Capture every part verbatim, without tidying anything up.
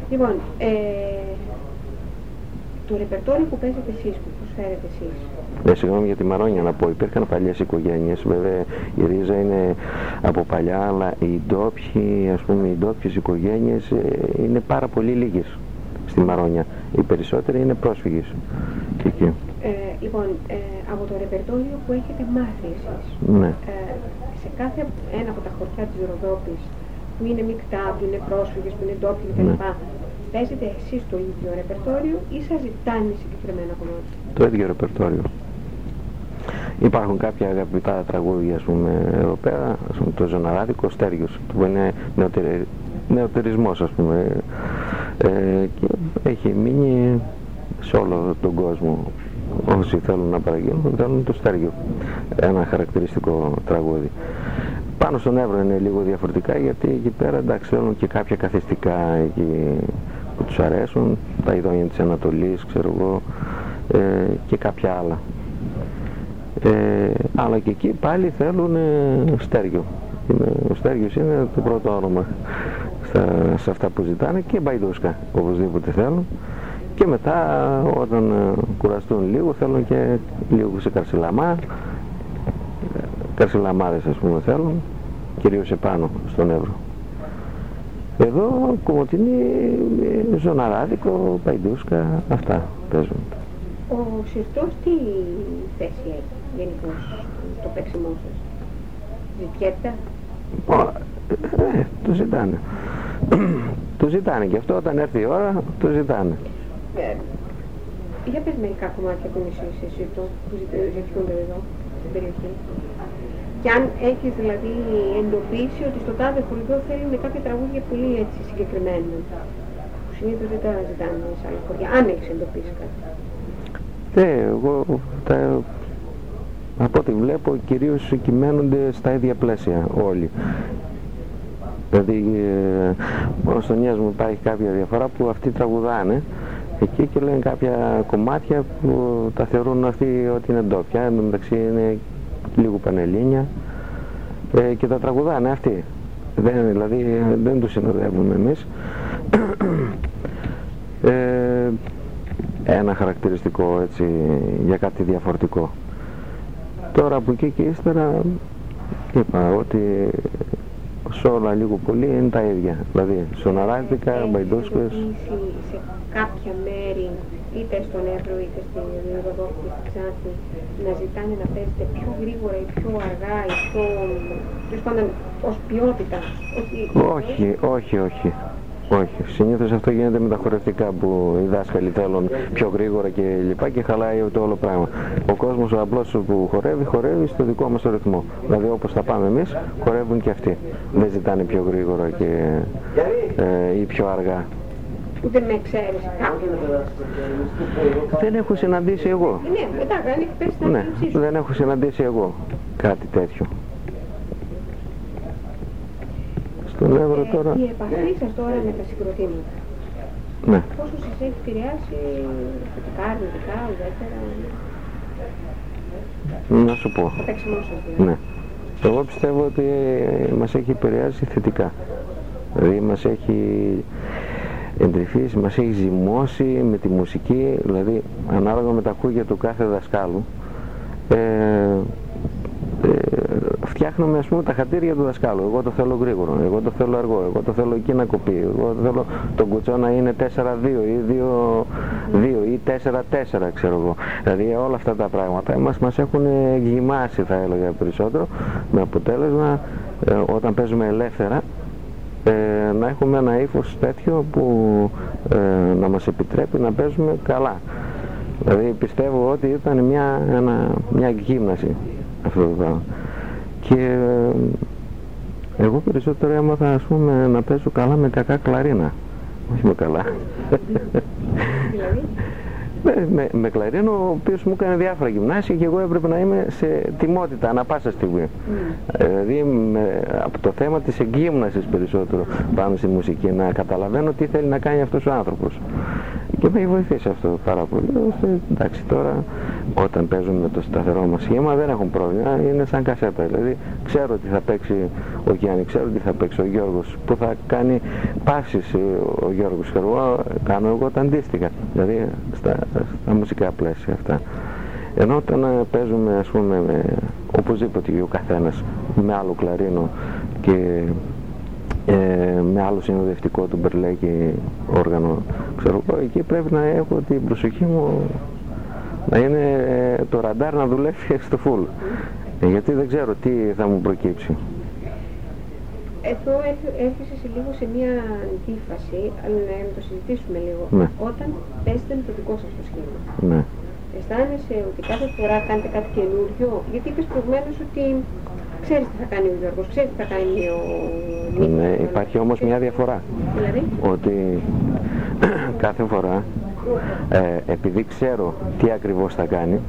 Λοιπόν, ε, το ρεπερτόριο που παίζετε εσείς, που προσφέρετε εσείς. Ε, συγγνώμη για τη Μαρόνια να πω, υπήρχαν παλιές οικογένειες, βέβαια η ρίζα είναι από παλιά, αλλά οι ντόπιοι, ας πούμε, οι ντόπιες οικογένειες ε, είναι πάρα πολύ λίγες στη Μαρόνια. Οι περισσότεροι είναι πρόσφυγες. Εκεί. Ε, λοιπόν, ε, από το ρεπερτόριο που έχετε μάθει εσείς, ναι. ε, σε κάθε ένα από τα χωριά της Ροδόπης, που είναι μεικτά, που είναι πρόσφυγες, που είναι ντόπιοι κτλ. Ναι. Παίζετε εσείς το ίδιο ρεπερτόριο ή σας ζητάνε συγκεκριμένα κομμάτια? Το ίδιο ρεπερτόριο. Υπάρχουν κάποια αγαπητά τραγούδια, ας πούμε, εδώ πέρα, ας πούμε, το Ζωναράδικο, Στέργιος, που είναι νεοτερι... νεοτερισμός, ας πούμε, ε, και έχει μείνει σε όλο τον κόσμο. Όσοι θέλουν να παραγγείλουν, θέλουν το Στέργιο, ένα χαρακτηριστικό τραγούδι. Πάνω στον Εύρο είναι λίγο διαφορετικά, γιατί εκεί πέρα εντάξει θέλουν και κάποια καθιστικά εκεί που τους αρέσουν, τα ειδόνια της Ανατολής, ξέρω εγώ, ε, και κάποια άλλα. Ε, αλλά και εκεί πάλι θέλουν ε, Στέργιο. Είναι, ο Στέργιος είναι το πρώτο όνομα στα, σε αυτά που ζητάνε, και Μπαϊδούσκα οπωσδήποτε θέλουν. Και μετά όταν ε, κουραστούν λίγο θέλουν και λίγο σε καρσιλαμά, καρσιλαμάδες ας πούμε θέλουν, κυρίως επάνω στον Εύρο. Εδώ Κομοτηνή, Ζωναράδικο, Παϊντούσκα, αυτά παίζουν. Ο Συρτός τι θέση έχει γενικώς στο παίξιμό σας? Ζητιέται? Ε, το ζητάνε. Το ζητάνε και αυτό, όταν έρθει η ώρα το ζητάνε. Ε, για πες μερικά κομμάτια που είναι σε Συρτό που ζητιούνται εδώ στην περιοχή. Και αν έχεις δηλαδή εντοπίσει ότι στο τάδε χωριό θέλουν κάποια τραγούδια πολύ έτσι συγκεκριμένα, που συνήθως δεν τα ζητάνε σε άλλα χωριά, αν έχεις εντοπίσει κάτι. Ναι, εγώ τα, από ό,τι βλέπω κυρίως κυμαίνονται στα ίδια πλαίσια όλοι. Δηλαδή ε, μόνο στον Νιάς μου υπάρχει κάποια διαφορά που αυτοί τραγουδάνε εκεί και λένε κάποια κομμάτια που τα θεωρούν αυτοί ότι είναι ντόπια, εν τω μεταξύ είναι λίγο πανελλήνια, ε, και τα τραγουδάνε αυτοί. Δεν, δηλαδή δεν τους συνοδεύουμε εμείς. ε, ένα χαρακτηριστικό έτσι για κάτι διαφορετικό. Τώρα από εκεί και ύστερα είπα ότι σε όλα λίγο πολύ είναι τα ίδια. Δηλαδή Ζωναράδικα, Μπαϊντούσκες. Σε κάποια μέρη, είτε στον Εύρο είτε στην Ροδόπη είτε στη Ξάνθη, να ζητάνε να παίζετε πιο γρήγορα ή πιο αργά ή πιο, πιο πάντων ως ποιότητα? Όχι, όχι, όχι. Όχι. Συνήθως αυτό γίνεται με τα χορευτικά που οι δάσκαλοι θέλουν πιο γρήγορα και λοιπά και χαλάει το όλο πράγμα. Ο κόσμος ο απλός που χορεύει, χορεύει στο δικό μας ρυθμό. Δηλαδή όπως θα πάμε εμείς, χορεύουν και αυτοί. Δεν ζητάνε πιο γρήγορα και, ε, ή πιο αργά. Ούτε με εξαίρεση κάποιον. Δεν έχω συναντήσει εγώ. Ναι, εντάξει, αν έχει πέσει να ναι, δεν έχω συναντήσει εγώ κάτι τέτοιο. Στον Εύρο τώρα... Η επαφή σας τώρα με τα συγκροτήματα, ναι. πόσο σας έχει επηρεάσει θετικά, αρνητικά, ουδέτερα? Να σου πω. Το παίξιμό σας δηλαδή. Ναι. Εγώ πιστεύω ότι μας έχει επηρεάσει θετικά. Δηλαδή μας έχει εντρυφήσει, μας έχει ζυμώσει με τη μουσική, δηλαδή ανάλογα με τα χούγια του κάθε δασκάλου. Ε, ε, φτιάχνουμε ας πούμε τα χατήρια του δασκάλου. Εγώ το θέλω γρήγορο, εγώ το θέλω αργό, εγώ το θέλω εκεί να κοπεί, εγώ το θέλω τον κουτσό να είναι τέσσερα δύο ή δύο δύο ή τέσσερα τέσσερα, ξέρω εγώ. Δηλαδή όλα αυτά τα πράγματα μας, μας έχουν γυμάσει, θα έλεγα περισσότερο, με αποτέλεσμα ε, όταν παίζουμε ελεύθερα ε, να έχουμε ένα ύφος τέτοιο που ε, να μας επιτρέπει να παίζουμε καλά. Δηλαδή πιστεύω ότι ήταν μια, ένα, μια γύμναση αυτό το πράγμα. Και εγώ περισσότερο έμαθα ας πούμε να παίζω καλά με κακά κλαρίνα, όχι με καλά. με, με, με κλαρίνο ο οποίος μου έκανε διάφορα γυμνάσια και εγώ έπρεπε να είμαι σε τιμότητα ανά πάσα στιγμή. Mm. Δηλαδή με, από το θέμα της εγκύμνασης περισσότερο πάνω στη μουσική, να καταλαβαίνω τι θέλει να κάνει αυτός ο άνθρωπος. και με έχει βοηθήσει αυτό πάρα πολύ. Ώστε, εντάξει, τώρα όταν παίζουν με το σταθερό μας σχήμα δεν έχουν πρόβλημα, είναι σαν κασέτα. Δηλαδή ξέρω ότι θα παίξει ο Γιάννη, ξέρω ότι θα παίξει ο Γιώργος, που θα κάνει παύσεις ο Γιώργος, και εγώ κάνω εγώ τα αντίστοιχα, δηλαδή στα, στα μουσικά πλαίσια αυτά. Ενώ όταν παίζουμε, ας πούμε, με, οπωσδήποτε ο καθένας με άλλο κλαρίνο και ε, με άλλο συνοδευτικό του μπερλέκι όργανο, ξέρω εγώ, εκεί πρέπει να έχω την προσοχή μου να είναι ε, το ραντάρ να δουλεύει στο full, ε, γιατί δεν ξέρω τι θα μου προκύψει. Εδώ έρχεσαι σε λίγο σε μια αντίφαση, αλλά να το συζητήσουμε λίγο. Ναι. Όταν παίζετε με το δικό σας το σχήμα, ναι. αισθάνεσαι ότι κάθε φορά κάνετε κάτι καινούριο? Γιατί είπες προηγουμένως ότι ξέρεις τι θα κάνει ο Γιώργος, ξέρεις τι θα κάνει ο Νίκος. Ναι, υπάρχει όμως μια διαφορά. Δηλαδή? Ότι κάθε φορά, ε, επειδή ξέρω τι ακριβώς θα κάνει,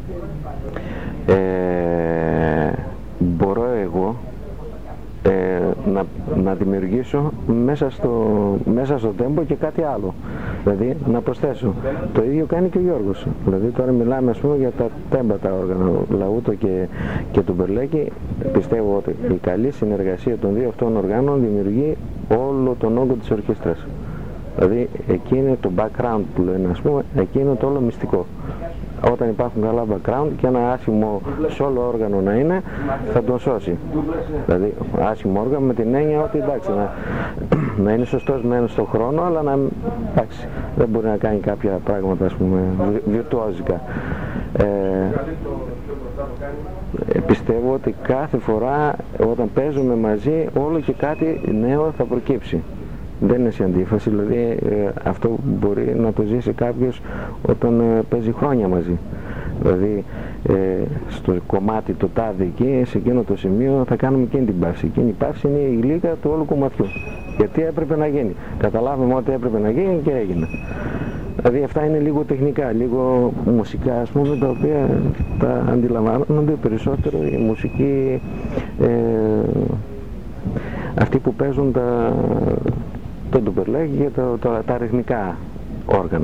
ε, μπορώ εγώ Ε, να, να δημιουργήσω μέσα στο, μέσα στο τέμπο και κάτι άλλο, δηλαδή να προσθέσω. Το ίδιο κάνει και ο Γιώργος. Δηλαδή τώρα μιλάμε, ας πούμε, για τα τέμπα τα όργανα, λαούτο και, και το μπερλέκι. Πιστεύω ότι η καλή συνεργασία των δύο αυτών οργάνων δημιουργεί όλο τον όγκο της ορχήστρας. Δηλαδή εκεί είναι το background που λένε, ας πούμε, εκεί είναι το όλο μυστικό. Όταν υπάρχουν καλά background και ένα άσημο solo όργανο να είναι, θα τον σώσει. Δηλαδή άσημο όργανο με την έννοια ότι εντάξει, να, να είναι σωστός μεν στον χρόνο, αλλά να, εντάξει, δεν μπορεί να κάνει κάποια πράγματα, ας πούμε, βιρτουόζικα. Ε, πιστεύω ότι κάθε φορά όταν παίζουμε μαζί όλο και κάτι νέο θα προκύψει. Δεν είναι σε αντίφαση, δηλαδή ε, αυτό μπορεί να το ζήσει κάποιος όταν ε, παίζει χρόνια μαζί. Δηλαδή ε, στο κομμάτι το τάδε εκεί, σε εκείνο το σημείο θα κάνουμε εκείνη την παύση. Εκείνη η παύση είναι η γλύκα του όλου κομματιού. Γιατί έπρεπε να γίνει. Καταλάβουμε ότι έπρεπε να γίνει και έγινε. Δηλαδή αυτά είναι λίγο τεχνικά, λίγο μουσικά, ας πούμε, τα οποία τα αντιλαμβάνονται περισσότερο οι μουσικοί, ε, αυτοί που παίζουν τα, το ντουμπερλέκι και το, το, τα ρυθμικά όργανα.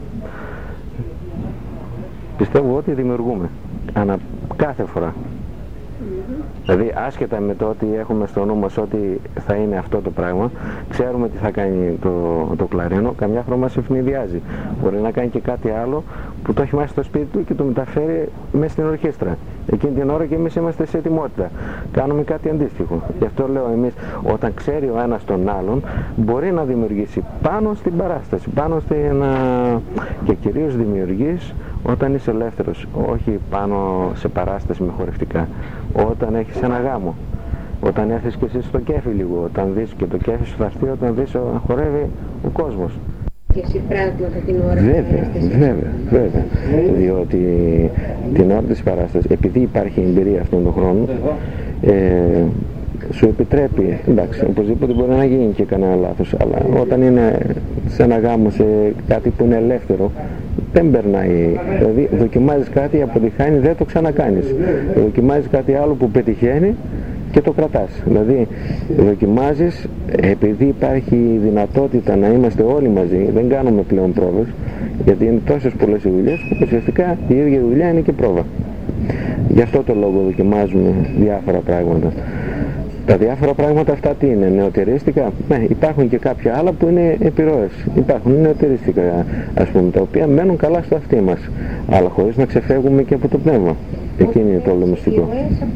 Πιστεύω ότι δημιουργούμε ανα, κάθε φορά. Mm-hmm. Δηλαδή άσχετα με το ότι έχουμε στο νου μας ότι θα είναι αυτό το πράγμα, ξέρουμε τι θα κάνει το, το κλαρίνο, καμιά φορά μας ευνηδιάζει. Μπορεί να κάνει και κάτι άλλο που το έχει μέσα στο σπίτι του και το μεταφέρει μέσα στην ορχήστρα. Εκείνη την ώρα και εμείς είμαστε σε ετοιμότητα. Κάνουμε κάτι αντίστοιχο. Γι' αυτό λέω, εμείς όταν ξέρει ο ένας τον άλλον, μπορεί να δημιουργήσει πάνω στην παράσταση, πάνω στην, και κυρίως δημιουργείς όταν είσαι ελεύθερος, όχι πάνω σε παράσταση με χορευτικά. Όταν έχεις ένα γάμο, όταν έρθεις και εσύ στο κέφι λίγο, όταν δεις και το κέφι σου θα έρθει όταν δεις ο, χορεύει ο κόσμος. Και εσύ πράγματα την ώρα βέβαια, βέβαια, βέβαια, διότι την ώρα της παράστασης, επειδή υπάρχει εμπειρία αυτόν τον χρόνο, ε, σου επιτρέπει, εντάξει, οπωσδήποτε μπορεί να γίνει και κανένα λάθος, αλλά όταν είναι σε ένα γάμο, σε κάτι που είναι ελεύθερο, δεν περνάει. Δηλαδή δοκιμάζεις κάτι, αποτυχάνει, δεν το ξανακάνεις. Δοκιμάζεις κάτι άλλο που πετυχαίνει και το κρατάς. Δηλαδή δοκιμάζεις, επειδή υπάρχει δυνατότητα να είμαστε όλοι μαζί, δεν κάνουμε πλέον πρόβες, γιατί είναι τόσες πολλές οι δουλειές που ουσιαστικά η ίδια δουλειά είναι και πρόβα. Γι' αυτό το λόγο δοκιμάζουμε διάφορα πράγματα. Τα διάφορα πράγματα αυτά τι είναι, νεωτερίστικα? Ναι, υπάρχουν και κάποια άλλα που είναι επιρροές. Υπάρχουν νεωτερίστικα, ας πούμε, τα οποία μένουν καλά στο αυτί μας, αλλά χωρίς να ξεφεύγουμε και από το πνεύμα. Εκείνη είναι το όλο μυστικό.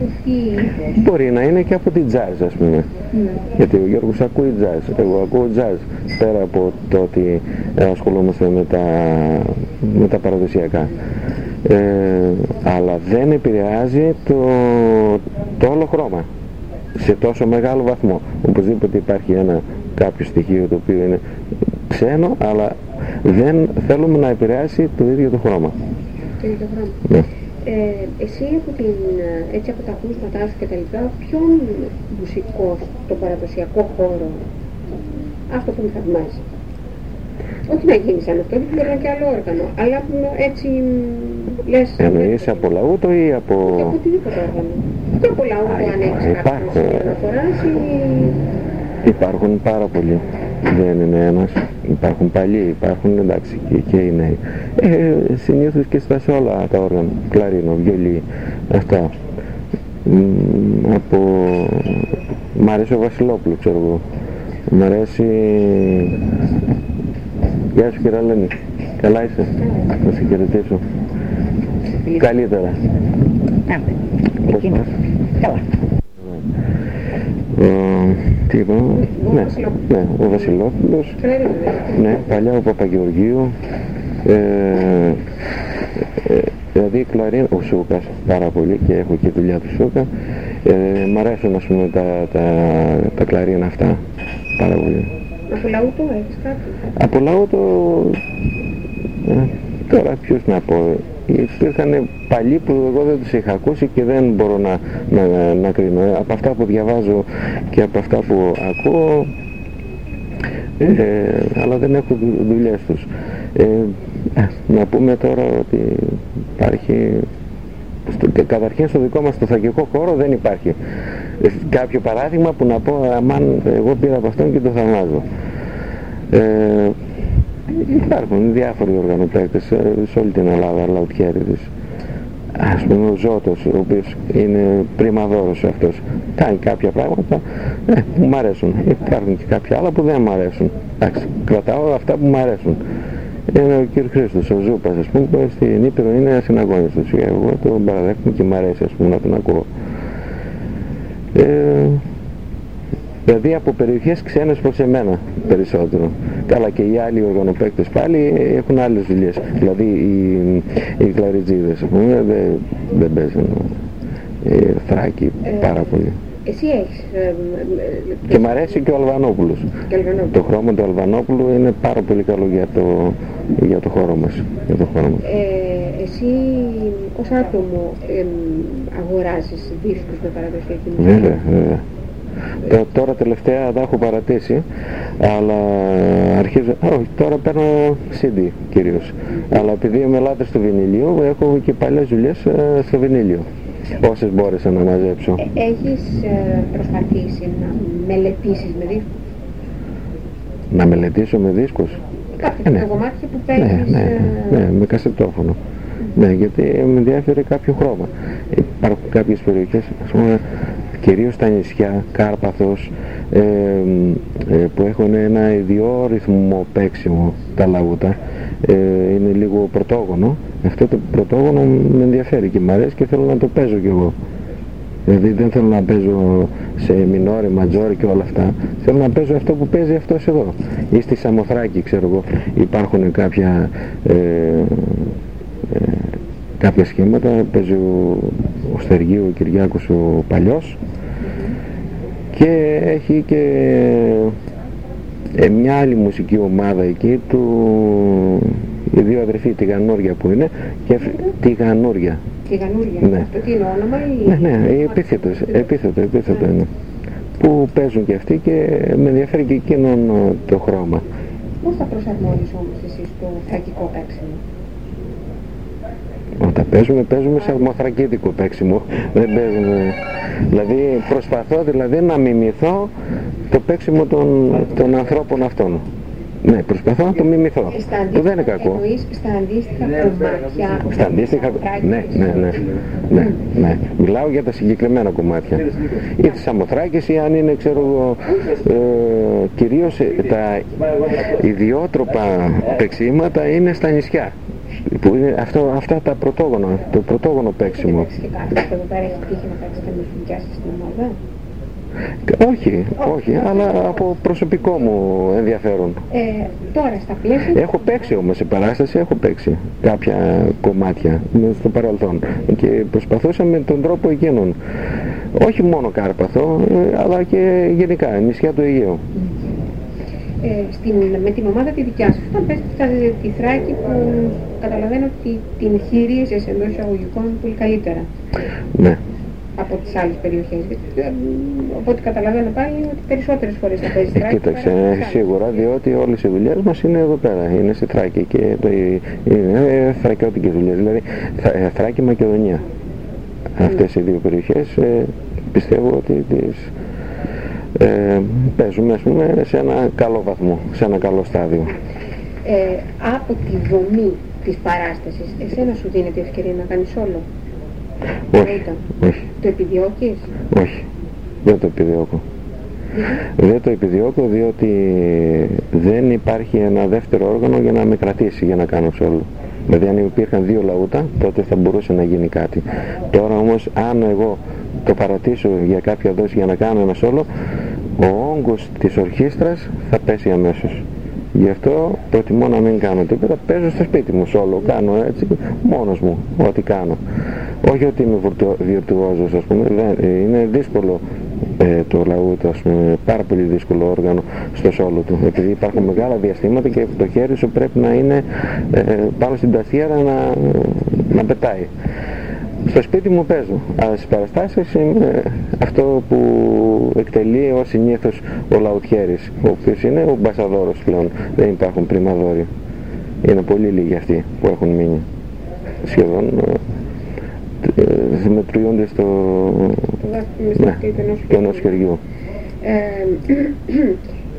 Μπορεί να είναι και από την jazz, ας πούμε. Mm. Γιατί ο Γιώργος ακούει jazz, εγώ ακούω jazz, πέρα από το ότι ασχολούμαστε με τα, με τα παραδοσιακά. Ε, αλλά δεν επηρεάζει το, το όλο χρώμα σε τόσο μεγάλο βαθμό. Οπωσδήποτε υπάρχει ένα κάποιο στοιχείο το οποίο είναι ξένο, αλλά δεν θέλουμε να επηρεάσει το ίδιο το χρώμα. Το ίδιο χρώμα. Ναι. Ε, εσύ από, την, έτσι από τα ακούσματά σου και τα λοιπά, ποιον μουσικό στον παραδοσιακό χώρο αυτό που με θαυμάζει? Όχι να γίνει σαν αυτό, δεν μπορεί να είναι και άλλο όργανο, αλλά έτσι λες... Εννοείς από λαούτο ή από... Και από οτιδήποτε όργανο. Και από λαούτο αν έχεις κάποιες αναφοράς ή... Υπάρχουν πάρα πολλοί. δεν είναι ένας. Υπάρχουν παλιοί, υπάρχουν εντάξει και, και οι νέοι. Ε, συνήθως και στα σε όλα τα όργανα, κλαρίνο, βιολί, αυτά. Μ, από... Μ' αρέσει ο Βασιλόπουλο, ξέρω εγώ. Μ' αρέσει... Γεια σου κυρία Λένη, καλά είσαι, να σε χαιρετήσω. Καλύτερα. Πώς πας? Καλά. Τι είπα, ναι, ναι, ο Βασιλόπουλος, ναι, παλιά ο Παπαγεωργίου, ε, ε, δηλαδή κλαρίνο, ο Σούκας πάρα πολύ και έχω και δουλειά του Σούκα, ε, μ' αρέσουν ας πούμε τα, τα, τα κλαρίνα αυτά πάρα πολύ. Από λαούτο έχεις κάτι? Από λαούτο, ε, τώρα ποιος να πω, υπήρχαν παλιοί που εγώ δεν τους είχα ακούσει και δεν μπορώ να, να, να κρίνω. Ε, από αυτά που διαβάζω και από αυτά που ακούω, ε, αλλά δεν έχω δουλειές τους. Ε, ε, να πούμε τώρα ότι υπάρχει, στο, καταρχήν στο δικό μας το θρακικό χώρο δεν υπάρχει ε, κάποιο παράδειγμα που να πω αμάν εγώ πήρα από αυτόν και το θαυμάζω. Ε, Υπάρχουν διάφοροι οργανοπαίκτες σε όλη την Ελλάδα, λαουτιέριδες. Ας πούμε ο Ζώτος, ο οποίος είναι πριμαδόρος αυτός, κάνει κάποια πράγματα ε, που μου αρέσουν. Υπάρχουν και κάποια άλλα που δεν μου αρέσουν. Εντάξει, κρατάω αυτά που μου αρέσουν. Είναι ο κ. Χρήστος, ο Ζούπας, ας πούμε, που στην Ήπειρο είναι ασυναγώνιστος. Εγώ τον παραδέχομαι και μου αρέσει, ας πούμε, να τον ακούω. Ε, Δηλαδή από περιοχές ξένες προς εμένα περισσότερο. Καλά και οι άλλοι οργανοπαίκτες πάλι έχουν άλλες δουλειές. Δηλαδή οι, οι κλαριτζίδες δεν, δεν παίζουν. Οι Θράκοι πάρα πολύ. Εσύ έχεις... Ε, ε, και μ' αρέσει και ο Αλβανόπουλος. Το χρώμα του Αλβανόπουλου είναι πάρα πολύ καλό για το, για το χώρο μας. Για το χώρο μας. Ε, εσύ ως άτομο ε, αγοράζεις δίσκους με παραδοσιακή μουσική? Βέβαια, βέβαια. Τώρα τελευταία τα έχω παρατήσει, αλλά αρχίζω, όχι, τώρα παίρνω σι ντι κυρίως, αλλά επειδή είμαι λάτρης του βινιλίου έχω και παλιές δουλειές στο βινίλιο, όσες μπόρεσα να μαζέψω. Ε, έχεις ε, προσπαθήσει να μελετήσεις με δίσκους? Να μελετήσω με δίσκους? Κάποια ε, ναι. κομμάτια που παίζεις... Ναι, ναι, ναι, ναι, με κασετόφωνο. Ναι, γιατί με ενδιαφέρει κάποιο χρώμα. Υπάρχουν κάποιες περιοχές, ας πούμε, κυρίως στα νησιά, Κάρπαθος, ε, ε, που έχουν ένα ιδιόρυθμο παίξιμο τα λαούτα, ε, είναι λίγο πρωτόγονο. Αυτό το πρωτόγονο με ενδιαφέρει και μου αρέσει και θέλω να το παίζω κι εγώ. Δηλαδή δεν θέλω να παίζω σε μινόρι, ματζόρι και όλα αυτά. Θέλω να παίζω αυτό που παίζει αυτός εδώ. Ή στη Σαμοθράκη, ξέρω εγώ, υπάρχουν κάποια ε, ε, κάποια σχήματα, παίζει ο, ο Στεργίου, ο Κυριάκος ο παλιός, και έχει και ε, μια άλλη μουσική ομάδα εκεί του, οι δύο αδερφοί, τη Γανούρια που είναι, και τη Γανούρια. Τη Γανούρια, ναι. Αυτό τι είναι όνομα ή... Ναι, ναι, επίθετος, επίθετο, επίθετο είναι. Που παίζουν και αυτοί και με ενδιαφέρει και εκείνον το χρώμα. Πώς θα προσαρμόζεις όμως εσύ στο θρακικό παίξιμο? Όταν παίζουμε, παίζουμε σε αλμοθρακίδικο παίξιμο. Δεν παίζουμε. Δηλαδή προσπαθώ δηλαδή να μιμηθώ το παίξιμο των, των ανθρώπων αυτών. Ναι, προσπαθώ να το μιμηθώ. Το δεν είναι κακό. Εννοείς στα αντίστοιχα κομμάτια? Στα αντίστοιχα, ναι, ναι, ναι, ναι, ναι. Μιλάω για τα συγκεκριμένα κομμάτια. Ή τις Σαμοθράκης ή αν είναι, ξέρω εγώ, ε, κυρίως τα ιδιότροπα παίξηματα είναι στα νησιά. Που είναι αυτό, αυτά τα πρωτόγωνα, το πρωτόγωνο παίξιμο. Και κάποιος εδώ πέρα έχει τύχει να παίξει τα μυθικιά σας στην ομάδα? Όχι, όχι, αλλά από προσωπικό μου ενδιαφέρον. Ε, τώρα στα πλαίσια... Έχω παίξει όμως σε παράσταση, έχω παίξει κάποια κομμάτια στο παρελθόν και προσπαθούσα με τον τρόπο εκείνον. Όχι μόνο Κάρπαθο, αλλά και γενικά, νησιά του Αιγαίου. Ε, στην, με την ομάδα τη δικιά σου, όταν πες τη Θράκη που καταλαβαίνω ότι την χειρίζεσαι εντός εισαγωγικών πολύ καλύτερα. Ναι. Από τις άλλες περιοχές. Οπότε καταλαβαίνω πάλι ότι περισσότερες φορές θα παίζεις Θράκη. Κοίταξε, σίγουρα, διότι όλες οι δουλειές μας είναι εδώ πέρα, είναι στη Θράκη και το, είναι θρακιώτικες δουλειές, δηλαδή Θράκη, Μακεδονία. Mm. Αυτές οι δύο περιοχές ε, πιστεύω ότι τις ε, παίζουμε, ας πούμε, σε ένα καλό βαθμό, σε ένα καλό στάδιο. Ε, από τη δομή της παράστασης, εσένα σου δίνεται ευκαιρία να κάνεις όλο? Όχι, όχι. Το επιδιώκεις? Όχι, δεν το επιδιώκω. Mm-hmm. Δεν το επιδιώκω διότι δεν υπάρχει ένα δεύτερο όργανο για να με κρατήσει για να κάνω σόλο. Δηλαδή αν υπήρχαν δύο λαούτα τότε θα μπορούσε να γίνει κάτι. Τώρα όμως αν εγώ το παρατήσω για κάποια δόση για να κάνω ένα σόλο, ο όγκος της ορχήστρας θα πέσει αμέσως. Γι' αυτό προτιμώ να μην κάνω τίποτα, παίζω στο σπίτι μου σόλο, κάνω έτσι μόνος μου ό,τι κάνω. Όχι ότι είμαι βιρτουόζος, ας πούμε, δεν, είναι δύσκολο ε, το λαούτο, ας πούμε, πάρα πολύ δύσκολο όργανο στο σόλο του, επειδή υπάρχουν μεγάλα διαστήματα και το χέρι σου πρέπει να είναι ε, πάνω στην τασιέρα να, να πετάει. Στο σπίτι μου παίζω, αλλά στις παραστάσεις είναι αυτό που εκτελεί ως συνήθως ο λαουτιέρης, ο οποίος είναι ο μπασαδόρος πλέον, δεν υπάρχουν πριμαδόροι. Είναι πολύ λίγοι αυτοί που έχουν μείνει. Σχεδόν ε, μετριούνται στο... ναι, ενός χεριού. Ε,